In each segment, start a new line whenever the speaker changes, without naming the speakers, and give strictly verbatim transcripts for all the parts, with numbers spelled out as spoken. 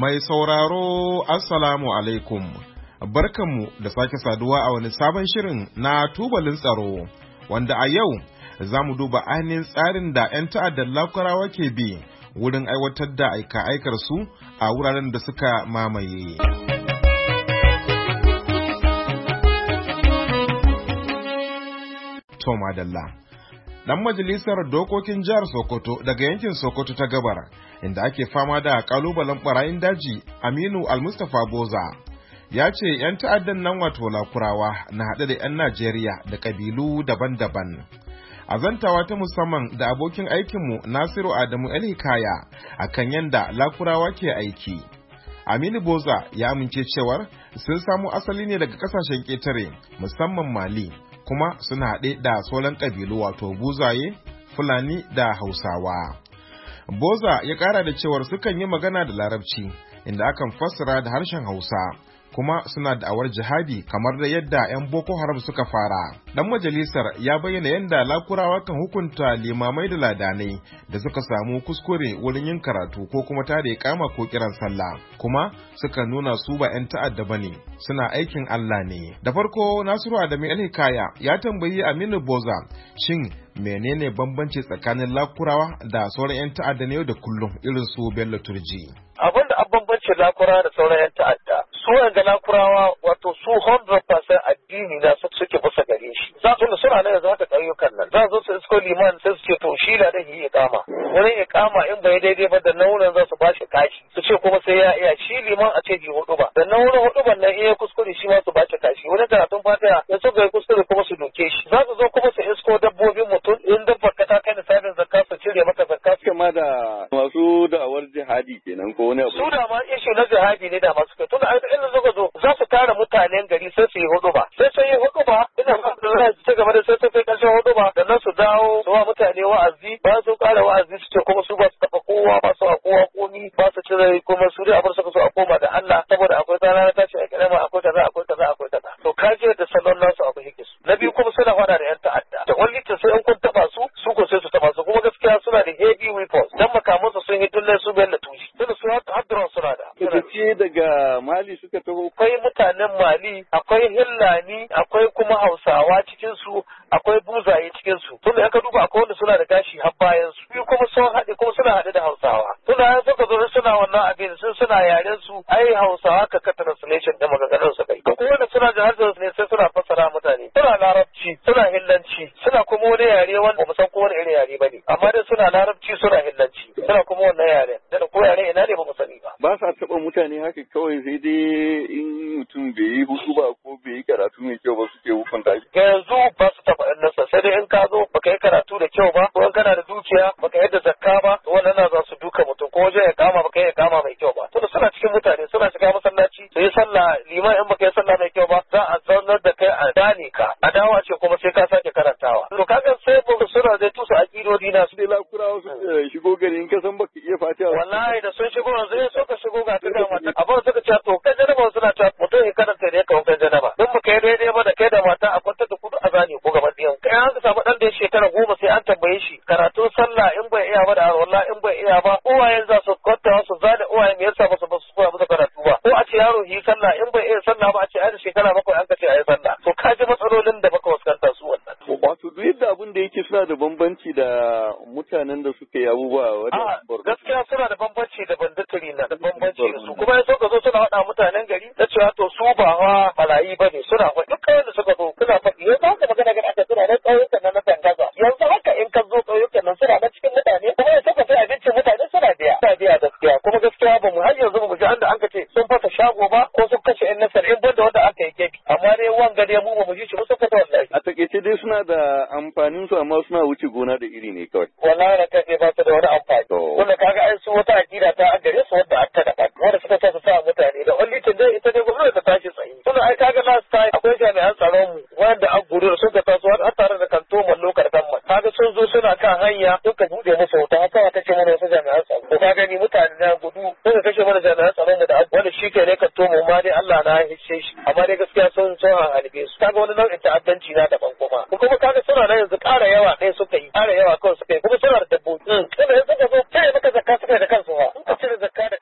Mai sauraro Assalamu alaikum, barkanmu da sake saduwa a wani sabon shirin na tubalin tsaro, wanda a yau za mu duba ainihin tsarin da 'yan ta'addar Lakurawa ke bi wurin aiwatar da aika-aikar su a wuraren da suka mamaye. Toma Dalla Dan majalisar dokokin jihar Sokoto daga yankin Sokoto ta Gabar, inda ake fama da kalubalen barayin daji, Aminu Al-Mustapha Boza, ya ce 'yan ta'addan nan wato Lakurawa na haɗe da 'yan Najeriya da ƙabilu daban-daban. A zantawa ta musamman da abokin aikinmu Nasiru Adamu El-Hikaya a kan yanda Lakurawa ke aiki, Aminu Boza ya amince cewar sun samu asali ne daga ƙasashen ƙetare, musamman Mali, kuma suna haɗe da sauran ƙabilu wato Buzaye, Fulani da Hausawa. Boza ya ƙara da cewar sukan yi magana da Larabci, inda akan fassara da harshen Hausa, kuma suna da'awar jihadi kamar da yadda 'yan Boko Haram suka fara. Dan majalisar ya bayyana yadda Lakurawa kan hukunta limamai da ladanai da suka samu kuskure wurin yin karatu ko kuma tare kama ko kiran sallah, kuma suka nuna su ba 'yan ta'adda bane, suna aikin Allah ne. Da farko Nasiru Adamu El-Hikaya ya tambayi Aminu Boza shin menene bambanci tsakanin Lakurawa da sauran 'yan ta'adda ne yau da kullum irin su Bello Turji.
Abin da an bambance Lakurawa da sauran 'yan ta'adda, su wanda Lakurawa wato su one hundred percent addini na suke bisa gare shi. Za su suna nan yanzu haka ƙauyukan nan. Za su su isko liman sai su ce to shi da yi iqama. Wani iqama in bai daidai ba da nauran za su bashi kashi. Su ce kuma sai ya iya shi liman a ce ji hudu ba. Da nauran hudu ban nan iya kuskure shi ma su bashi kashi. Wani karatun fatiha in suka yi kuskure kuma su doke shi. Za su zo kuma su isko dabbobin mutum in dabbar ka ta kai nisabin zakka su cire maka zakka.
Kama da masu da'awar jihadi kenan ko wani abu.
Su da ma ishe na jihadi ne da masu kai. Tunda ai in suka zo za su tara mutanen gari sai su yi hudu ba. Sai sun yi hudu ba ina ma da su gaba da sai su kai ƙarshen hudu ba da nan su dawo su wa mutane wa'azi ba su ƙara wa'azi su ce kuma su ba su taɓa kowa ba su a kowa komi ba su cire kuma su dai abin suka so a koma da Allah saboda akwai tsara na tashi a kirama akwai kaza akwai kaza akwai kaza. To kaje da salon nasu abu yake su. Na biyu kuma suna fada da 'yan ta'adda. Da wani ta sai in kun taɓa su su ko sai su taɓa su kuma gaskiya suna da heavy weapons dan makamansu sun yi tulle su bayan da tushi. Tunda su hadron suna da.
Ce daga Mali suka taho.
Akwai mutanen Mali, akwai Hillani, akwai kuma Hausawa cikin su, akwai Buzaye cikin su. Tunda aka duba akwai wanda suna da gashi har bayan su. Biyu kuma sun haɗe kuma suna haɗe da Hausawa. Tunda an suka zo suna wannan abin sun suna yaren su ai Hausawa ka ka translation da maganganun su kai. Akwai wanda suna da harshen ne sai suna fassara mutane. Suna Larabci, suna Hillanci, suna kuma wani yare wanda ba mu san ko wani irin yare bane. Amma dai suna Larabci suna Hillanci, suna kuma wannan yaren. Da ko yare ina ne ba mu sani ba.
Ba sa taɓa mutane haka kawai sai dai in mutum bai yi hutu ba ko bai yi karatu mai kyau ba suke hukunta shi.
Yanzu ba su taɓa ɗan nasa sai dai in ka zo baka yi karatu da kyau ba ko in kana da dukiya baka yadda zakka ba wannan na za su duka mutum ko wajen ya kama baka yi kama mai kyau ba. Tunda suna cikin mutane suna shiga masallaci su yi sallah liman in baka yi sallah mai kyau ba za a zaunar da kai a dane ka a dawa ce kuma sai ka sake karantawa. To kaga sai suna zai tusa aƙidodi na su.
Sai Lakurawa su shigo gari in ka san baka iya fatiha.
Wallahi da sun shigo yanzu in suka shigo ga ta mata abin suka ce to kai janaba suna ta mutum ya karanta ne kawai kai janaba don mu kai daidai ba da kai da mata a kwantar da kudu a zane ko gaban diyan kai an samu dan da shekara goma sai an tambaye shi karatun sallah in bai iya ba da wallahi in bai iya ba uwayen za su kwanta su zane uwayen me yasa ba su ba su koya musu karatu ba ko a ce yaro yi sallah in bai iya sallah ba a ce ai da shekara bakwai an ka ce ai sallah to ka ji matsalolin da baka fuskanta su wannan.
Wato duk yadda abin da yake suna da bambanci da mutanen da suka yi abubuwa wajen
gaskiya suna da bambanci da banditiri na da bambanci da su kuma yanzu ka zo suna faɗa mutanen gari da cewa to su ba wa barayi ba ne suna faɗi duk kayan da suka zo suna faɗi yanzu haka magana gani aka suna na ƙauyukan nan na tangaza yanzu haka in ka zo ƙauyukan nan suna na cikin mutane kuma yanzu ka sai abincin mutane suna biya suna biya gaskiya kuma gaskiya ba mu har yanzu ba mu ji anda an ka ce sun fasa shago ba ko sun kashe yan nasar in banda wanda aka yi gefe amma dai wanga dai mu ba mu ji shi ba sun fasa wallahi.
A takaice dai suna da amfanin su amma suna wuce gona da iri ne kawai.
Wallahi na kai ba su da wani amfani. Wanda kaga ai su wata akida ta a gare su wanda aka da wanda suka ta su sa mutane da wani dai ita dai gwamnati ta tashi tsayi. Tunda ai kaga last time akwai jami'an tsaron mu wanda an gudu sun ka taso har tare da kanto mallokar gamma. Kaga sun zo suna kan hanya suka bude musu wuta haka ta ce mana wasu jami'an tsaro. Ko ka gani mutane na gudu suka kashe mana jami'an tsaron da wanda shi ke ne kanto mu ma dai Allah na hishe shi. Amma dai gaskiya sun sun halbe su. Kaga wani nau'in ta'addanci na daban kuma. Kuma kaga suna nan yanzu ƙara yawa ɗaya suka yi ƙara yawa kawai suka yi kuma suna da dabbobi. Kuma yanzu ka zo sai maka zakka suka da kansu ha. In ka cire zakka da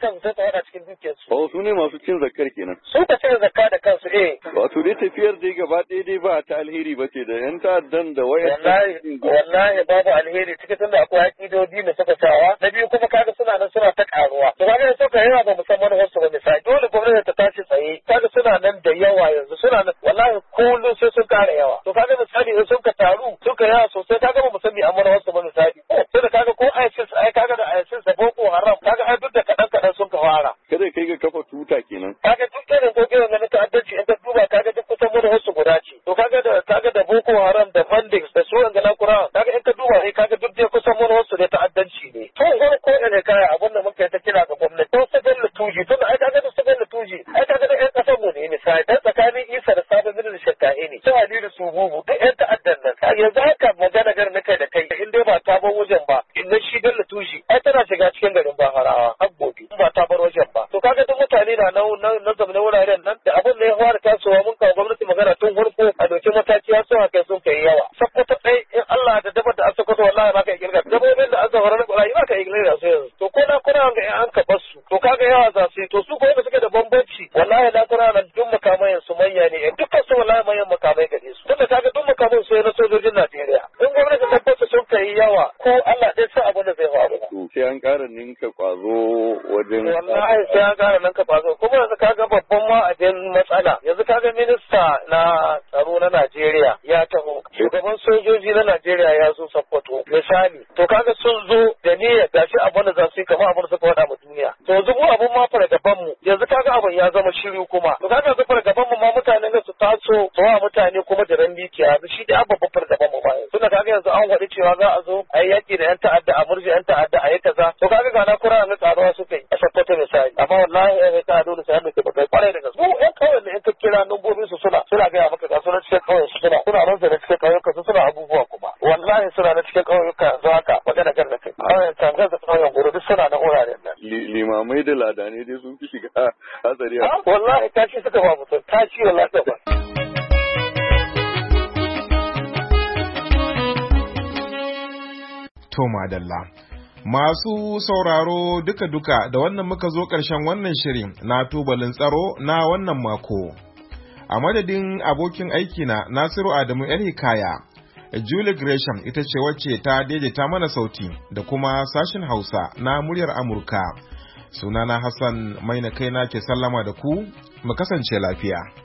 kansu sai ta hada cikin dukiyarsu.
Oh, su ne masu cin zakkar kenan.
Su ka cin zakka da kansu eh.
Wato dai tafiyar dai gaba ɗaya dai ba ta alheri ba ce da yan ta'addan da wayar.
Wallahi wallahi babu alheri cikin tunda akwai haƙidodi da suka sawa. Na biyu kuma kaga suna nan suna ta karuwa. To kaga da suka yawa ba musamman wasu ba misali. Dole gwamnati ta tashi tsaye. Kaga suna nan da yawa yanzu suna nan wallahi kullum sai sun kara yawa. To kaga misali in sun ka taru suka yawa sosai kaga ba musamman amma wasu ba misali. Sai da kaga ko ISIS ai kaga da ISIS da Boko Haram kaga ai duk da kadan kadan sun ka fara.
Kada kai ga kafa tuta kenan.
Kaga duk irin ko irin na ta'addanci in ka duba kaga duk kusan mun wasu guda ce. To kaga da kaga da Boko Haram da Bandits da su wanda na Qur'an kaga in ka duba sai kaga duk dai kusan mun wasu da ta'addanci ne. To har ko ne kai abun da muka ta kira ga gwamnati. To sai da tuji to ai kaga da su da tuji. Ai kaga da ƴan kasar mu ne misali dan tsakanin Isa da Sabon Birnin Shatta'i ne. Sai Ali da su bubu duk ƴan ta'addan nan. Kaga yanzu haka magana gar nake da kai in dai ba ta bar wajen ba in na shi da tuji. Ai tana shiga cikin garin Baharawa har gobe ba ta bar wajen ba. To kaga duk mutane na nan na zamanin wuraren nan da abin da ya fara tasowa mun kawo gwamnati magana tun farko a doki mataki ya so kai sun kai yawa. Sakkwato ɗai in Allah da dabar da Sakkwato wallahi ba ka kirga. Dabbobin da aka horar da ƙwarai ba ka kirga su yanzu. To ko na kuna ga an ka bar su. To kaga yawa za su yi to su ko da suke da bambanci wallahi na kuna nan duk makamai su manya ne dukkan su wallahi manyan makamai gare su. Tunda kaga duk makamai su na sojojin Najeriya. In gwamnati ta tabbata sun kai yawa ko Allah ɗaya sa abin da zai faru.
To sai an ƙara ninka ƙwazo wajen.
Wallahi sai an ƙara ninka ƙwazo kuma yanzu kaga babban ma abin matsala yanzu kaga minista na tsaro na Najeriya ya taho shugaban sojoji na Najeriya ya zo Sokoto misali to kaga sun zo da niyyar gashi abin da za su yi kamar abin da suka faɗa ma duniya to yanzu mu abin ma fara gaban mu yanzu kaga abin ya zama shiru kuma to kaga yanzu fara gaban mu ma mutane ne su taso su wa mutane kuma da ran mikiya yanzu shi da babban fara gaban mu ba tunda kaga yanzu an faɗi cewa za a zo a yi yaƙi da yan ta'adda a murji yan ta'adda a yi kaza to kaga ga na kura na tsaruwa suka yi a Sokoto misali amma wallahi ya ta dole sai hannu ke bakai kwarai da gaske mu ƴan kawai ne in ka kira nambobin su suna suna gaya maka ga suna cikin kawai su suna suna ransa da cikin ƙauyuka su suna abubuwa kuma wallahi suna na cikin ƙauyuka yanzu haka magana gar da kai ƙauyen tangar da ƙauyen goro duk suna na wuraren nan
limamai da ladane dai sun fi shiga hatsari
wallahi tashi suka ba mutum tashi wallahi ta ba
to madalla masu sauraro duka-duka da wannan muka zo ƙarshen wannan shirin na tubalin tsaro na wannan mako. A madadin abokin aikina Nasiru Adamu El Hikaya, Julie Gresham ita ce wacce ta daidaita mana sauti da kuma sashin Hausa na muryar Amurka. Sunana Hassan Maina kaina ke sallama da ku, mu kasance lafiya.